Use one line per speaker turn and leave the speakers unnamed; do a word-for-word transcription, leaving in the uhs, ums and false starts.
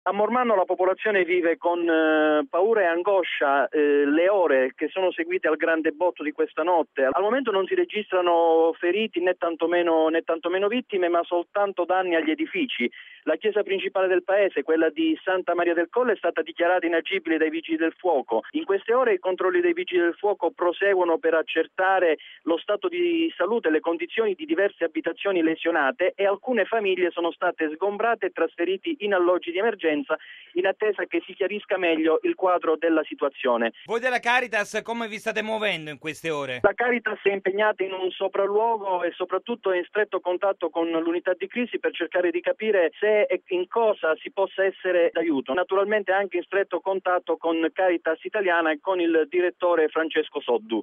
A Mormanno la popolazione vive con eh, paura e angoscia eh, le ore che sono seguite al grande botto di questa notte. Al momento non si registrano feriti né tantomeno, né tantomeno vittime, ma soltanto danni agli edifici. La chiesa principale del paese, quella di Santa Maria del Colle, è stata dichiarata inagibile dai vigili del fuoco. In queste ore i controlli dei vigili del fuoco proseguono per accertare lo stato di salute e le condizioni di diverse abitazioni lesionate, e alcune famiglie sono state sgombrate e trasferiti in alloggi di emergenza in attesa che si chiarisca meglio il quadro della situazione.
Voi della Caritas come vi state muovendo in queste ore?
La Caritas è impegnata in un sopralluogo e soprattutto è in stretto contatto con l'unità di crisi per cercare di capire se e in cosa si possa essere d'aiuto. Naturalmente anche in stretto contatto con Caritas Italiana e con il direttore Francesco Soddu.